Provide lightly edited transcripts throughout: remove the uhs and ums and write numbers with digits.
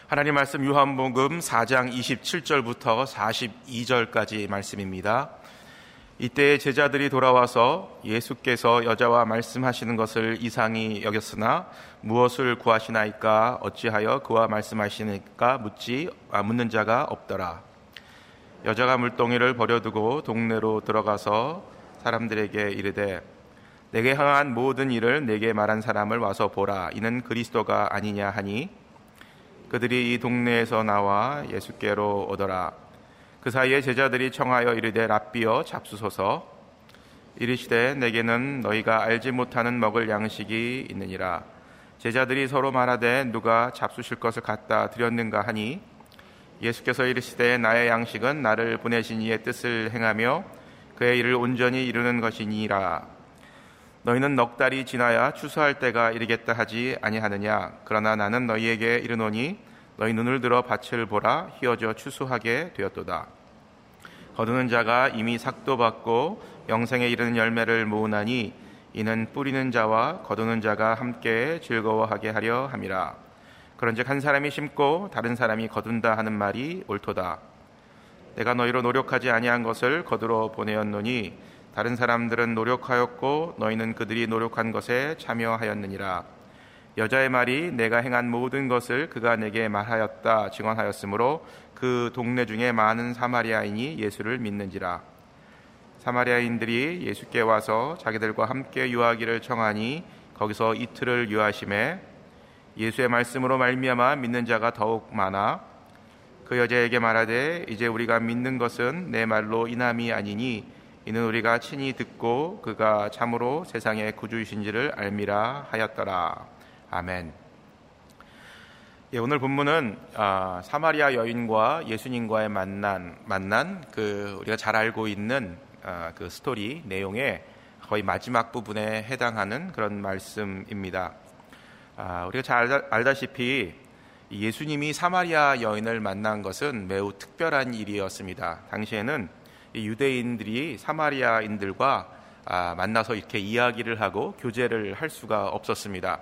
하나님 말씀 요한복음 4장 27절부터 42절까지 말씀입니다. 이때 제자들이 돌아와서 예수께서 여자와 말씀하시는 것을 이상히 여겼으나 무엇을 구하시나이까 어찌하여 그와 말씀하시니까 묻는 자가 없더라. 여자가 물동이를 버려두고 동네로 들어가서 사람들에게 이르되 내게 행한 모든 일을 내게 말한 사람을 와서 보라. 이는 그리스도가 아니냐 하니 그들이 이 동네에서 나와 예수께로 오더라. 그 사이에 제자들이 청하여 이르되 랍비여 잡수소서. 이르시되 내게는 너희가 알지 못하는 먹을 양식이 있느니라. 제자들이 서로 말하되 누가 잡수실 것을 갖다 드렸는가 하니 예수께서 이르시되 나의 양식은 나를 보내신 이의 뜻을 행하며 그의 일을 온전히 이루는 것이니라. 너희는 넉 달이 지나야 추수할 때가 이르겠다 하지 아니하느냐. 그러나 나는 너희에게 이르노니 너희 눈을 들어 밭을 보라. 희어져 추수하게 되었도다. 거두는 자가 이미 삭도 받고 영생에 이르는 열매를 모으나니 이는 뿌리는 자와 거두는 자가 함께 즐거워하게 하려 함이라. 그런즉 한 사람이 심고 다른 사람이 거둔다 하는 말이 옳도다. 내가 너희로 노력하지 아니한 것을 거두러 보내었노니 다른 사람들은 노력하였고 너희는 그들이 노력한 것에 참여하였느니라. 여자의 말이 내가 행한 모든 것을 그가 내게 말하였다 증언하였으므로 그 동네 중에 많은 사마리아인이 예수를 믿는지라. 사마리아인들이 예수께 와서 자기들과 함께 유하기를 청하니 거기서 이틀을 유하심에 예수의 말씀으로 말미암아 믿는 자가 더욱 많아 그 여자에게 말하되 이제 우리가 믿는 것은 내 말로 인함이 아니니 이는 우리가 친히 듣고 그가 참으로 세상의 구주이신지를 알미라 하였더라. 아멘. 오늘 본문은 사마리아 여인과 예수님과의 만난 그 우리가 잘 알고 있는 그 스토리 내용의 거의 마지막 부분에 해당하는 그런 말씀입니다. 우리가 잘 알다시피 예수님이 사마리아 여인을 만난 것은 매우 특별한 일이었습니다. 당시에는 유대인들이 사마리아인들과 만나서 이렇게 이야기를 하고 교제를 할 수가 없었습니다.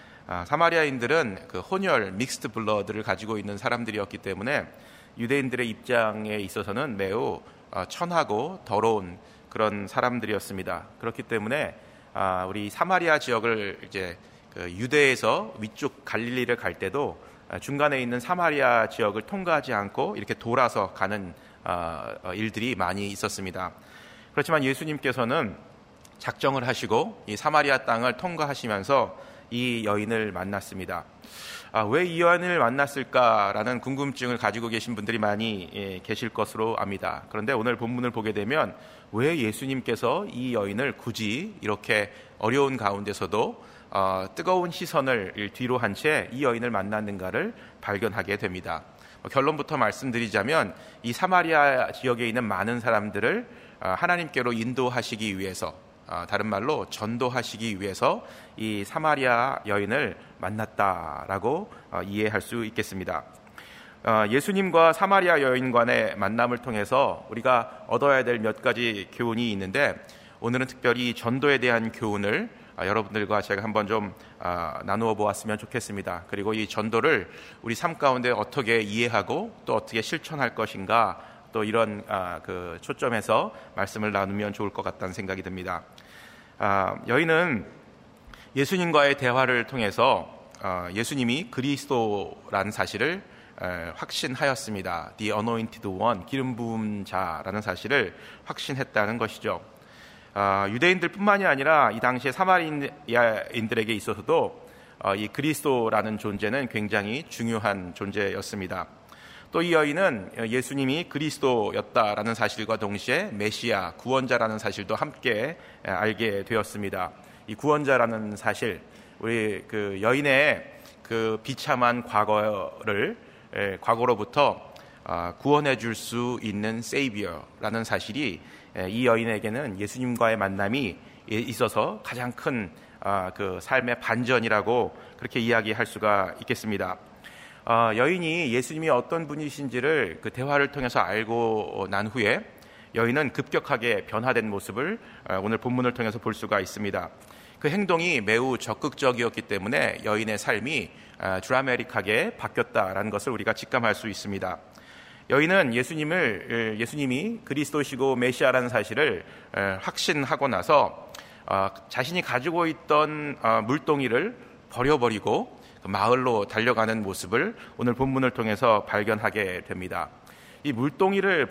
사마리아인들은 그 혼혈, 믹스드 블러드를 가지고 있는 사람들이었기 때문에 유대인들의 입장에 있어서는 매우 천하고 더러운 그런 사람들이었습니다. 그렇기 때문에 우리 사마리아 지역을 이제 그 유대에서 위쪽 갈릴리를 갈 때도 중간에 있는 사마리아 지역을 통과하지 않고 이렇게 돌아서 가는 일들이 많이 있었습니다. 그렇지만 예수님께서는 작정을 하시고 이 사마리아 땅을 통과하시면서 이 여인을 만났습니다. 왜 이 여인을 만났을까라는 궁금증을 가지고 계신 분들이 많이 계실 것으로 압니다. 그런데 오늘 본문을 보게 되면 왜 예수님께서 이 여인을 굳이 이렇게 어려운 가운데서도 뜨거운 시선을 뒤로 한 채 이 여인을 만났는가를 발견하게 됩니다. 결론부터 말씀드리자면 이 사마리아 지역에 있는 많은 사람들을 하나님께로 인도하시기 위해서, 다른 말로 전도하시기 위해서 이 사마리아 여인을 만났다라고 이해할 수 있겠습니다. 예수님과 사마리아 여인 간의 만남을 통해서 우리가 얻어야 될 몇 가지 교훈이 있는데 오늘은 특별히 전도에 대한 교훈을 여러분들과 제가 한번 좀 나누어 보았으면 좋겠습니다. 그리고 이 전도를 우리 삶 가운데 어떻게 이해하고 또 어떻게 실천할 것인가, 또 이런 그 초점에서 말씀을 나누면 좋을 것 같다는 생각이 듭니다. 여인은 예수님과의 대화를 통해서 예수님이 그리스도라는 사실을 확신하였습니다. The Anointed One, 기름 부은 자라는 사실을 확신했다는 것이죠. 유대인들뿐만이 아니라 이 당시에 사마리아인들에게 있어서도 이 그리스도라는 존재는 굉장히 중요한 존재였습니다. 또 이 여인은 예수님이 그리스도였다라는 사실과 동시에 메시아, 구원자라는 사실도 함께 알게 되었습니다. 이 구원자라는 사실, 우리 그 여인의 그 비참한 과거로부터 구원해 줄 수 있는 세이비어라는 사실이 이 여인에게는 예수님과의 만남이 있어서 가장 큰 그 삶의 반전이라고 그렇게 이야기할 수가 있겠습니다. 여인이 예수님이 어떤 분이신지를 그 대화를 통해서 알고 난 후에 여인은 급격하게 변화된 모습을 오늘 본문을 통해서 볼 수가 있습니다. 그 행동이 매우 적극적이었기 때문에 여인의 삶이 드라마틱하게 바뀌었다라는 것을 우리가 직감할 수 있습니다. 여인은 예수님이 그리스도시고 메시아라는 사실을 확신하고 나서 자신이 가지고 있던 물동이를 버려버리고 그 마을로 달려가는 모습을 오늘 본문을 통해서 발견하게 됩니다. 이 물동이를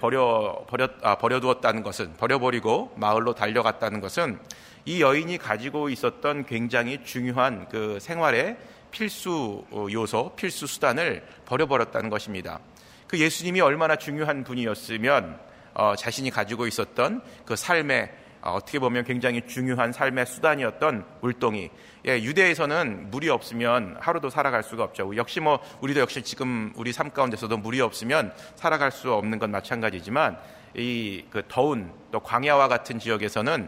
버려두었다는 것은, 버려버리고 마을로 달려갔다는 것은 이 여인이 가지고 있었던 굉장히 중요한 그 생활의 필수 요소, 필수 수단을 버려버렸다는 것입니다. 그 예수님이 얼마나 중요한 분이었으면 자신이 가지고 있었던 그 삶의 어떻게 보면 굉장히 중요한 삶의 수단이었던 물동이, 유대에서는 물이 없으면 하루도 살아갈 수가 없죠. 우리도 역시 지금 우리 삶 가운데서도 물이 없으면 살아갈 수 없는 건 마찬가지지만 그 더운 또 광야와 같은 지역에서는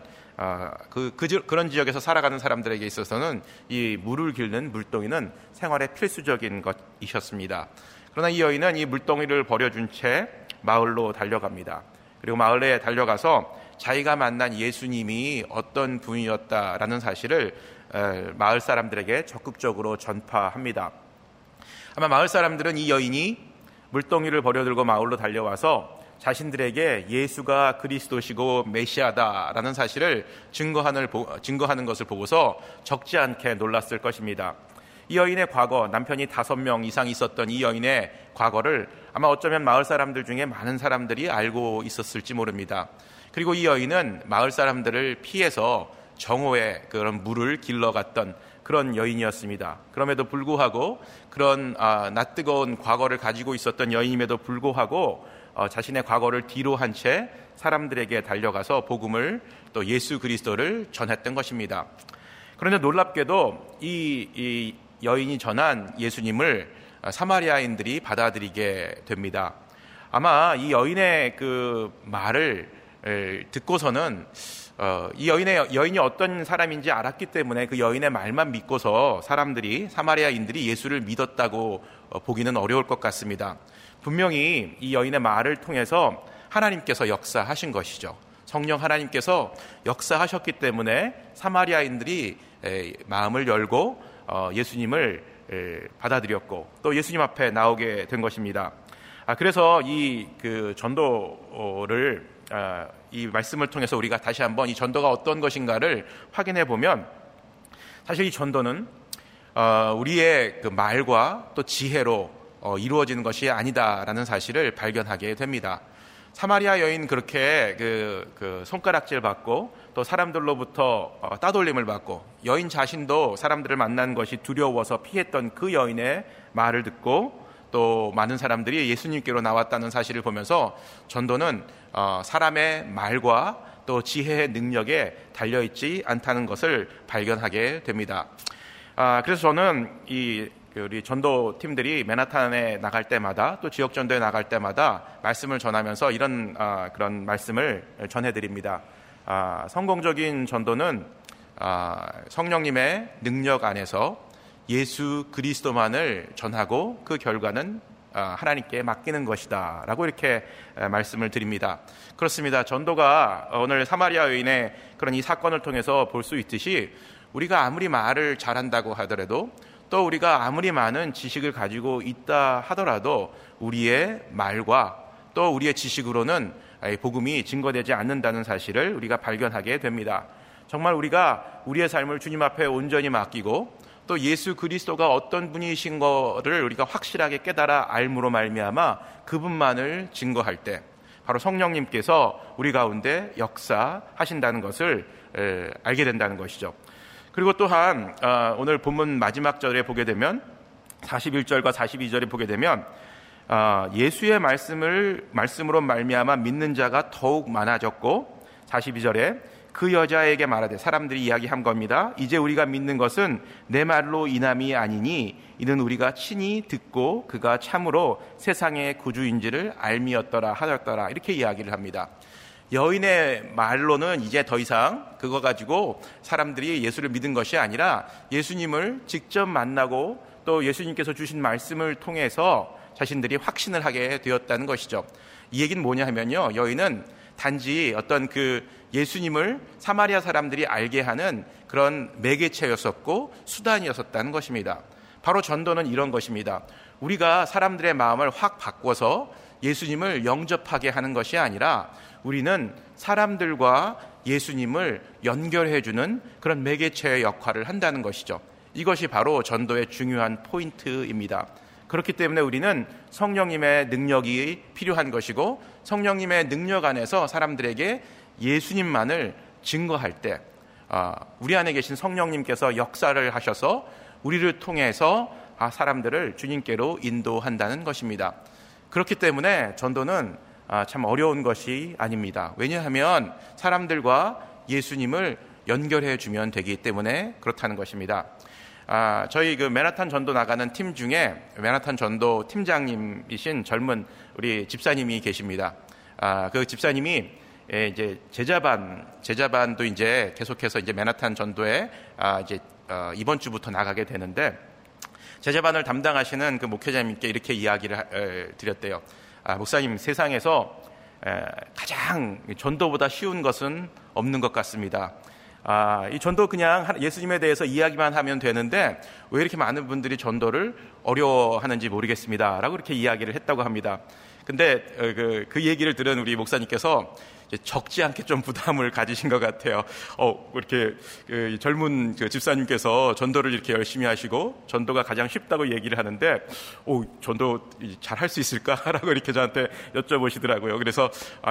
그런 지역에서 살아가는 사람들에게 있어서는 이 물을 길는 물동이는 생활의 필수적인 것이셨습니다. 그러나 이 여인은 이 물동이를 버려준 채 마을로 달려갑니다. 그리고 마을에 달려가서 자기가 만난 예수님이 어떤 분이었다라는 사실을 마을 사람들에게 적극적으로 전파합니다. 아마 마을 사람들은 이 여인이 물동이를 버려들고 마을로 달려와서 자신들에게 예수가 그리스도시고 메시아다라는 사실을 증거하는 것을 보고서 적지 않게 놀랐을 것입니다. 이 여인의 과거, 남편이 5명 이상 있었던 이 여인의 과거를 아마 어쩌면 마을 사람들 중에 많은 사람들이 알고 있었을지 모릅니다. 그리고 이 여인은 마을 사람들을 피해서 정오에 그런 물을 길러갔던 그런 여인이었습니다. 그럼에도 불구하고 그런 낯뜨거운 과거를 가지고 있었던 여인임에도 불구하고 자신의 과거를 뒤로 한 채 사람들에게 달려가서 복음을, 또 예수 그리스도를 전했던 것입니다. 그런데 놀랍게도 이 여인이 전한 예수님을 사마리아인들이 받아들이게 됩니다. 아마 이 여인의 그 말을 듣고서는 이 여인이 어떤 사람인지 알았기 때문에 그 여인의 말만 믿고서 사마리아인들이 예수를 믿었다고 보기는 어려울 것 같습니다. 분명히 이 여인의 말을 통해서 하나님께서 역사하신 것이죠. 성령 하나님께서 역사하셨기 때문에 사마리아인들이 마음을 열고 예수님을 받아들였고 또 예수님 앞에 나오게 된 것입니다. 그래서 이 전도를 이 말씀을 통해서 우리가 다시 한번 이 전도가 어떤 것인가를 확인해 보면, 사실 이 전도는 우리의 그 말과 또 지혜로 이루어지는 것이 아니다라는 사실을 발견하게 됩니다. 사마리아 여인 그렇게 그 손가락질 받고 또 사람들로부터 따돌림을 받고 여인 자신도 사람들을 만난 것이 두려워서 피했던 그 여인의 말을 듣고 또 많은 사람들이 예수님께로 나왔다는 사실을 보면서 전도는 사람의 말과 또 지혜의 능력에 달려있지 않다는 것을 발견하게 됩니다. 그래서 저는 우리 전도팀들이 맨하탄에 나갈 때마다 또 지역 전도에 나갈 때마다 말씀을 전하면서 이런 그런 말씀을 전해드립니다. 성공적인 전도는 성령님의 능력 안에서 예수 그리스도만을 전하고 그 결과는 하나님께 맡기는 것이다 라고 이렇게 말씀을 드립니다. 그렇습니다. 전도가 오늘 사마리아 여인의 그런 이 사건을 통해서 볼 수 있듯이 우리가 아무리 말을 잘한다고 하더라도 또 우리가 아무리 많은 지식을 가지고 있다 하더라도 우리의 말과 또 우리의 지식으로는 복음이 증거되지 않는다는 사실을 우리가 발견하게 됩니다. 정말 우리가 우리의 삶을 주님 앞에 온전히 맡기고 또 예수 그리스도가 어떤 분이신 것을 우리가 확실하게 깨달아 알므로 말미암아 그분만을 증거할 때 바로 성령님께서 우리 가운데 역사하신다는 것을 알게 된다는 것이죠. 그리고 또한 오늘 본문 마지막 절에 보게 되면 41절과 42절에 보게 되면 예수의 말씀으로 말미암아 믿는 자가 더욱 많아졌고 42절에 그 여자에게 말하되, 사람들이 이야기한 겁니다. 이제 우리가 믿는 것은 내 말로 인함이 아니니 이는 우리가 친히 듣고 그가 참으로 세상의 구주인지를 알미었더라 하였더라, 이렇게 이야기를 합니다. 여인의 말로는 이제 더 이상 그거 가지고 사람들이 예수를 믿은 것이 아니라 예수님을 직접 만나고 또 예수님께서 주신 말씀을 통해서 자신들이 확신을 하게 되었다는 것이죠. 이 얘기는 뭐냐 하면요, 여인은 단지 어떤 그 예수님을 사마리아 사람들이 알게 하는 그런 매개체였었고 수단이었었다는 것입니다. 바로 전도는 이런 것입니다. 우리가 사람들의 마음을 확 바꿔서 예수님을 영접하게 하는 것이 아니라 우리는 사람들과 예수님을 연결해주는 그런 매개체의 역할을 한다는 것이죠. 이것이 바로 전도의 중요한 포인트입니다. 그렇기 때문에 우리는 성령님의 능력이 필요한 것이고, 성령님의 능력 안에서 사람들에게 예수님만을 증거할 때 우리 안에 계신 성령님께서 역사를 하셔서 우리를 통해서 사람들을 주님께로 인도한다는 것입니다. 그렇기 때문에 전도는 참 어려운 것이 아닙니다. 왜냐하면 사람들과 예수님을 연결해 주면 되기 때문에 그렇다는 것입니다. 저희 그 맨하탄 전도 나가는 팀 중에 맨하탄 전도 팀장님이신 젊은 우리 집사님이 계십니다. 그 집사님이 이제 제자반도 이제 계속해서 이제 맨하탄 전도에 이제 이번 주부터 나가게 되는데, 제자반을 담당하시는 그 목회자님께 이렇게 이야기를 드렸대요. 목사님, 세상에서 가장 전도보다 쉬운 것은 없는 것 같습니다. 이 전도 그냥 예수님에 대해서 이야기만 하면 되는데 왜 이렇게 많은 분들이 전도를 어려워하는지 모르겠습니다 라고 이렇게 이야기를 했다고 합니다. 근데 그 얘기를 들은 우리 목사님께서 적지 않게 좀 부담을 가지신 것 같아요. 이렇게 젊은 그 집사님께서 전도를 이렇게 열심히 하시고 전도가 가장 쉽다고 얘기를 하는데, 전도 잘 할 수 있을까라고 이렇게 저한테 여쭤보시더라고요. 그래서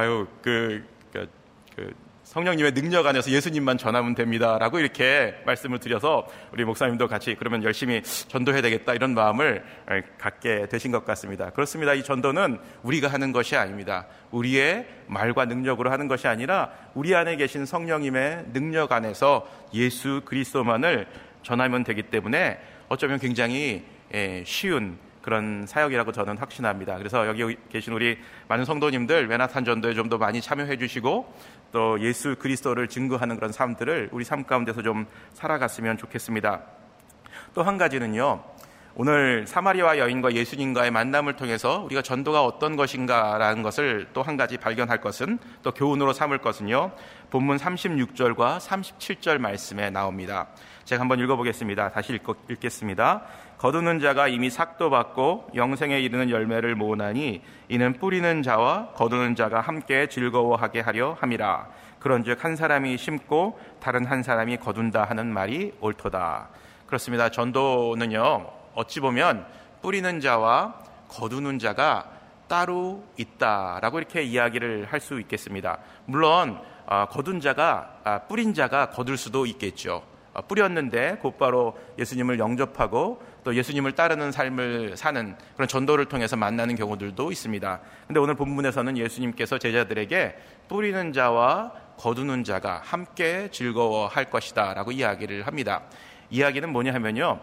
성령님의 능력 안에서 예수님만 전하면 됩니다라고 이렇게 말씀을 드려서 우리 목사님도 같이 그러면 열심히 전도해야 되겠다 이런 마음을 갖게 되신 것 같습니다. 그렇습니다. 이 전도는 우리가 하는 것이 아닙니다. 우리의 말과 능력으로 하는 것이 아니라 우리 안에 계신 성령님의 능력 안에서 예수 그리스도만을 전하면 되기 때문에 어쩌면 굉장히 쉬운 그런 사역이라고 저는 확신합니다. 그래서 여기 계신 우리 많은 성도님들 맨하탄 전도에 좀 더 많이 참여해 주시고 또 예수 그리스도를 증거하는 그런 삶들을 우리 삶 가운데서 좀 살아갔으면 좋겠습니다. 또 한 가지는요, 오늘 사마리아 여인과 예수님과의 만남을 통해서 우리가 전도가 어떤 것인가라는 것을 또 한 가지 발견할 것은, 또 교훈으로 삼을 것은요, 본문 36절과 37절 말씀에 나옵니다. 제가 한번 읽어보겠습니다. 다시 읽겠습니다. 거두는 자가 이미 삭도 받고 영생에 이르는 열매를 모으나니 이는 뿌리는 자와 거두는 자가 함께 즐거워하게 하려 함이라. 그런즉 한 사람이 심고 다른 한 사람이 거둔다 하는 말이 옳도다. 그렇습니다. 전도는요, 어찌 보면 뿌리는 자와 거두는 자가 따로 있다라고 이렇게 이야기를 할 수 있겠습니다. 물론 거둔 자가 뿌린 자가 거둘 수도 있겠죠. 뿌렸는데 곧바로 예수님을 영접하고 또 예수님을 따르는 삶을 사는 그런 전도를 통해서 만나는 경우들도 있습니다. 그런데 오늘 본문에서는 예수님께서 제자들에게 뿌리는 자와 거두는 자가 함께 즐거워할 것이다 라고 이야기를 합니다. 이야기는 뭐냐 하면요,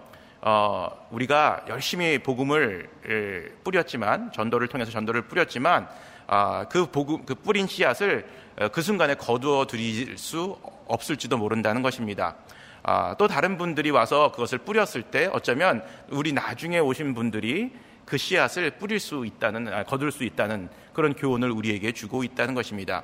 우리가 열심히 복음을 뿌렸지만, 전도를 통해서 전도를 뿌렸지만 그 뿌린 씨앗을 그 순간에 거두어 드릴 수 없을지도 모른다는 것입니다. 또 다른 분들이 와서 그것을 뿌렸을 때 어쩌면 우리 나중에 오신 분들이 그 씨앗을 거둘 수 있다는 그런 교훈을 우리에게 주고 있다는 것입니다.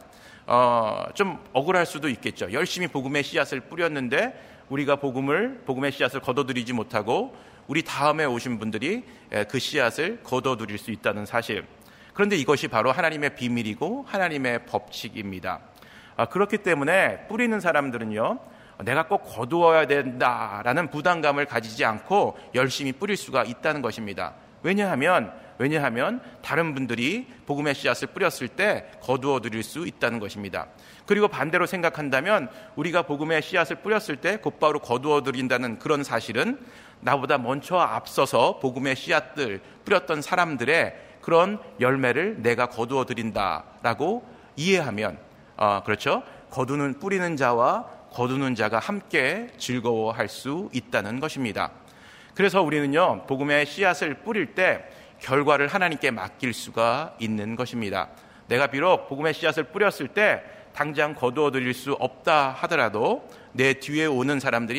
좀 억울할 수도 있겠죠. 열심히 복음의 씨앗을 뿌렸는데 우리가 복음의 씨앗을 거둬들이지 못하고 우리 다음에 오신 분들이 그 씨앗을 거둬들일 수 있다는 사실. 그런데 이것이 바로 하나님의 비밀이고 하나님의 법칙입니다. 그렇기 때문에 뿌리는 사람들은요, 내가 꼭 거두어야 된다라는 부담감을 가지지 않고 열심히 뿌릴 수가 있다는 것입니다. 왜냐하면 다른 분들이 복음의 씨앗을 뿌렸을 때 거두어 드릴 수 있다는 것입니다. 그리고 반대로 생각한다면 우리가 복음의 씨앗을 뿌렸을 때 곧바로 거두어 드린다는 그런 사실은 나보다 먼저 앞서서 복음의 씨앗들 뿌렸던 사람들의 그런 열매를 내가 거두어 드린다라고 이해하면, 그렇죠? 뿌리는 자와 거두는 자가 함께 즐거워할 수 있다는 것입니다. 그래서 우리는요, 복음의 씨앗을 뿌릴 때 결과를 하나님께 맡길 수가 있는 것입니다. 내가 비록 복음의 씨앗을 뿌렸을 때 당장 거두어 드릴 수 없다 하더라도 내 뒤에 오는 사람들이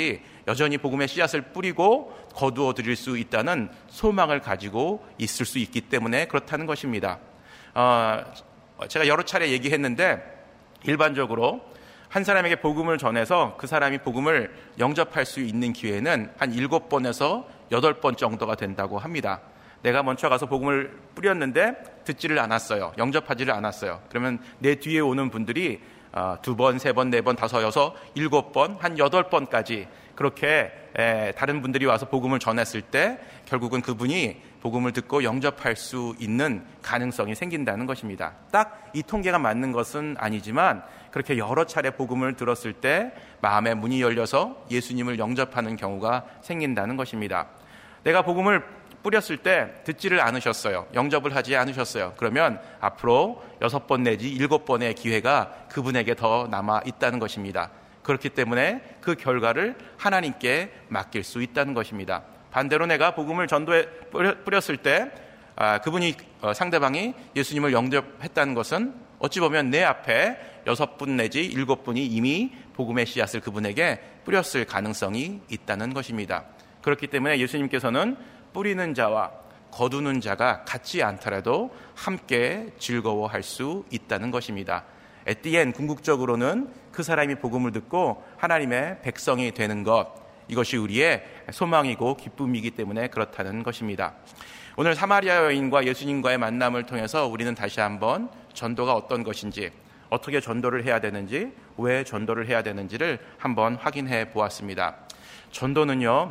여전히 복음의 씨앗을 뿌리고 거두어 드릴 수 있다는 소망을 가지고 있을 수 있기 때문에 그렇다는 것입니다. 제가 여러 차례 얘기했는데 일반적으로 한 사람에게 복음을 전해서 그 사람이 복음을 영접할 수 있는 기회는 한 7번에서 8번 정도가 된다고 합니다. 내가 먼저 가서 복음을 뿌렸는데 듣지를 않았어요. 영접하지를 않았어요. 그러면 내 뒤에 오는 분들이 2번, 3번, 4번, 5, 6, 7번, 한 8번까지 그렇게 다른 분들이 와서 복음을 전했을 때 결국은 그분이 복음을 듣고 영접할 수 있는 가능성이 생긴다는 것입니다. 딱 이 통계가 맞는 것은 아니지만 그렇게 여러 차례 복음을 들었을 때 마음의 문이 열려서 예수님을 영접하는 경우가 생긴다는 것입니다. 내가 복음을 뿌렸을 때 듣지를 않으셨어요. 영접을 하지 않으셨어요. 그러면 앞으로 6번 내지 7번의 기회가 그분에게 더 남아 있다는 것입니다. 그렇기 때문에 그 결과를 하나님께 맡길 수 있다는 것입니다. 반대로 내가 복음을 전도에 뿌렸을 때 그분이 상대방이 예수님을 영접했다는 것은 어찌 보면 내 앞에 6분 내지 7분이 이미 복음의 씨앗을 그분에게 뿌렸을 가능성이 있다는 것입니다. 그렇기 때문에 예수님께서는 뿌리는 자와 거두는 자가 같지 않더라도 함께 즐거워할 수 있다는 것입니다. 에티엔 궁극적으로는 그 사람이 복음을 듣고 하나님의 백성이 되는 것, 이것이 우리의 소망이고 기쁨이기 때문에 그렇다는 것입니다. 오늘 사마리아 여인과 예수님과의 만남을 통해서 우리는 다시 한번 전도가 어떤 것인지, 어떻게 전도를 해야 되는지, 왜 전도를 해야 되는지를 한번 확인해 보았습니다. 전도는요,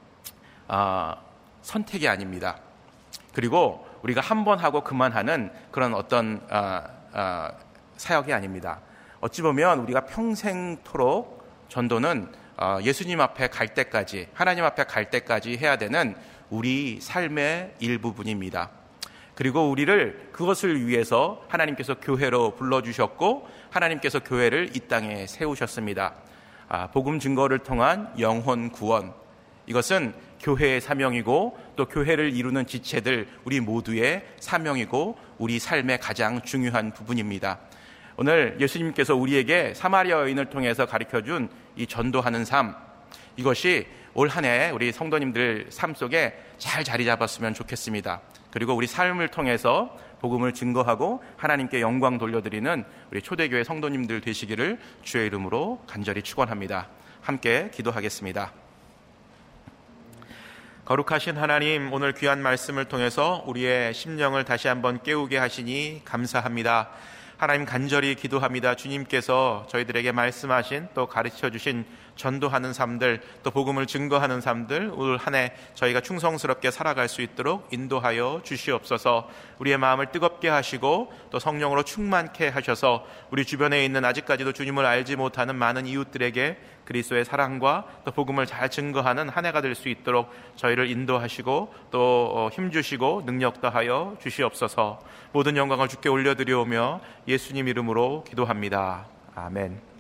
선택이 아닙니다. 그리고 우리가 한 번 하고 그만하는 그런 어떤 사역이 아닙니다. 어찌 보면 우리가 평생토록 전도는 예수님 앞에 갈 때까지, 하나님 앞에 갈 때까지 해야 되는 우리 삶의 일부분입니다. 그리고 우리를 그것을 위해서 하나님께서 교회로 불러주셨고 하나님께서 교회를 이 땅에 세우셨습니다. 복음 증거를 통한 영혼 구원, 이것은 교회의 사명이고 또 교회를 이루는 지체들 우리 모두의 사명이고 우리 삶의 가장 중요한 부분입니다. 오늘 예수님께서 우리에게 사마리아 여인을 통해서 가르쳐준 이 전도하는 삶, 이것이 올 한 해 우리 성도님들 삶 속에 잘 자리 잡았으면 좋겠습니다. 그리고 우리 삶을 통해서 복음을 증거하고 하나님께 영광 돌려드리는 우리 초대교회 성도님들 되시기를 주의 이름으로 간절히 축원합니다. 함께 기도하겠습니다. 거룩하신 하나님, 오늘 귀한 말씀을 통해서 우리의 심령을 다시 한번 깨우게 하시니 감사합니다. 하나님, 간절히 기도합니다. 주님께서 저희들에게 말씀하신 또 가르쳐주신 전도하는 삶들, 또 복음을 증거하는 삶들, 올 한 해 저희가 충성스럽게 살아갈 수 있도록 인도하여 주시옵소서. 우리의 마음을 뜨겁게 하시고 또 성령으로 충만케 하셔서 우리 주변에 있는 아직까지도 주님을 알지 못하는 많은 이웃들에게 그리스도의 사랑과 또 복음을 잘 증거하는 한 해가 될 수 있도록 저희를 인도하시고 또 힘주시고 능력 더하여 주시옵소서. 모든 영광을 주께 올려드리오며 예수님 이름으로 기도합니다. 아멘.